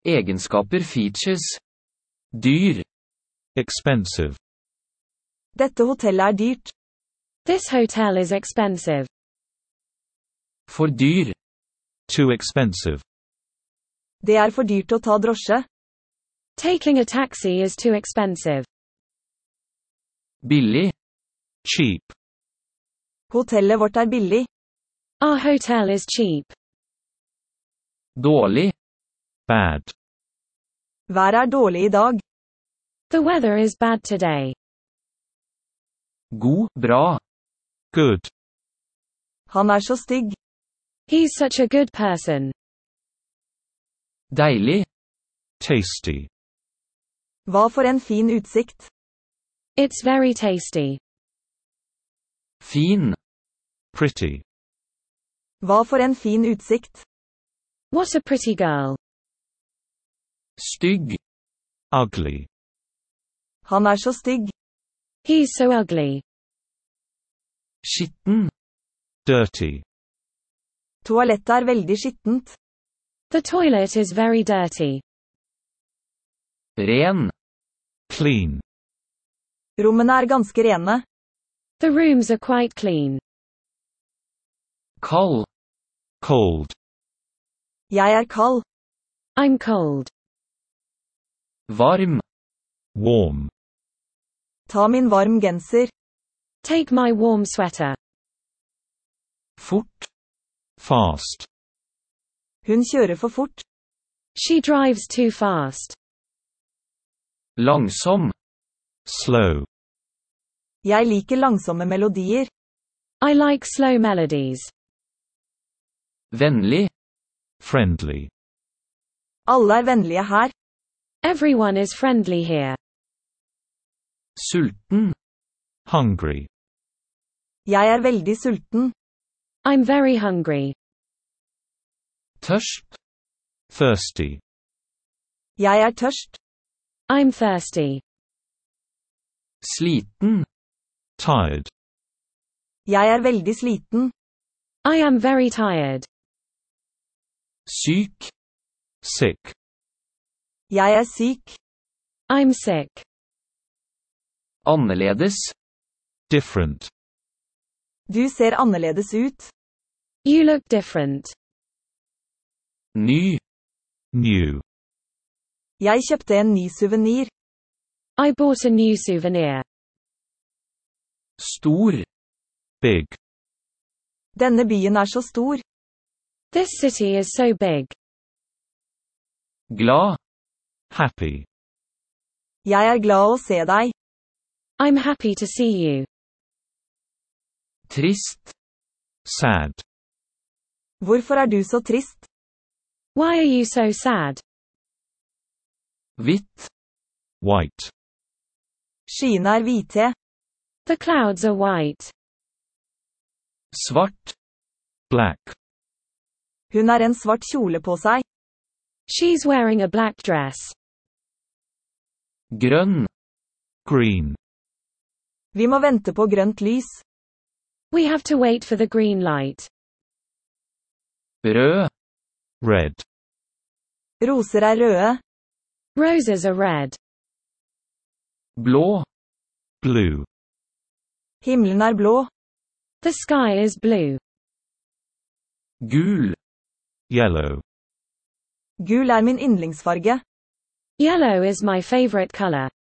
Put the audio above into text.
Egenskaper features. Dyr. Expensive. Dette hotellet dyrt. This hotel is expensive. For dyr. Too expensive. Det for dyrt å ta drosje. Taking a taxi is too expensive. Billig. Cheap. Hotellet vårt billig. Our hotel is cheap. Dårlig. Bad. Været dårlig I dag. The weather is bad today. God, bra. Good. Han så stygg. He's such a good person. Deilig. Tasty. Hva for en fin utsikt. It's very tasty. Fin. Pretty. Hva for en fin utsikt. What a pretty girl. Stygg. Ugly. Han så stygg. He's so ugly. Skitten. Dirty. Toalettet veldig skittent. The toilet is very dirty. Ren. Clean. Rommene ganske rene. The rooms are quite clean. Kald. Cold. Jeg kald. I'm cold. Varm. Warm. Ta min varm genser. Take my warm sweater. Fort. Fast. Hun kjører for fort. She drives too fast. Langsom. Slow. Jeg liker langsomme melodier. I like slow melodies. Vennlig. Friendly. Alle vennlige her. Everyone is friendly here. Sulten. Hungry. Jeg veldig sulten. I'm very hungry. Tørst. Thirsty. Jeg tørst. I'm thirsty. Sliten. Tired. Jeg veldig sliten. I am very tired. Syk. Sick. Jeg syk. I'm sick. Annerledes. Different. Du ser annerledes ut. You look different. Ny. New. Jeg kjøpte en ny souvenir. I bought a new souvenir. Stor. Big. Denne byen så stor. This city is so big. Glad. Happy. Jeg glad å se deg. I'm happy to see you. Trist. Sad. Hvorfor du så trist? Why are you so sad? Hvitt. White. Skyene hvite. The clouds are white. Svart. Black. Hun en svart kjole på seg. She's wearing a black dress. Grønn. Green. Vi må vente på grønt lys. We have to wait for the green light. Rød. Red. Roser røde. Roses are red. Blå. Blue. Himmelen blå. The sky is blue. Gul. Yellow. Gul min yndlingsfarge. Yellow is my favorite color.